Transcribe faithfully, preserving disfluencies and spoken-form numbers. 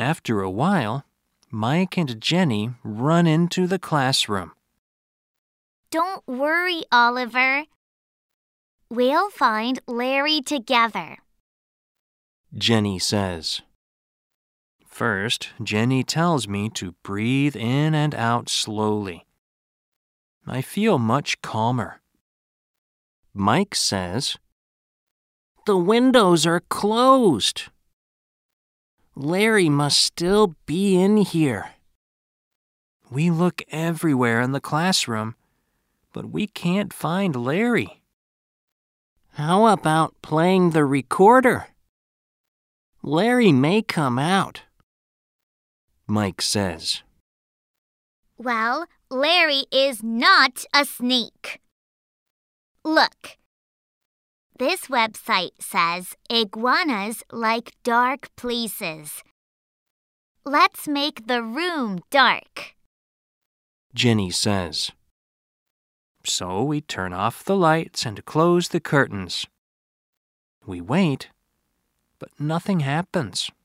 After a while, Mike and Jenny run into the classroom. Don't worry, Oliver. We'll find Larry together, Jenny says. First, Jenny tells me to breathe in and out slowly. I feel much calmer. Mike says, "The windows are closed. Larry must still be in here." We look everywhere in the classroom, but we can't find Larry. How about playing the recorder? Larry may come out, Mike says. Well, Larry is not a snake. Look. This website says iguanas like dark places. Let's make the room dark, Jenny says. So we turn off the lights and close the curtains. We wait, but nothing happens.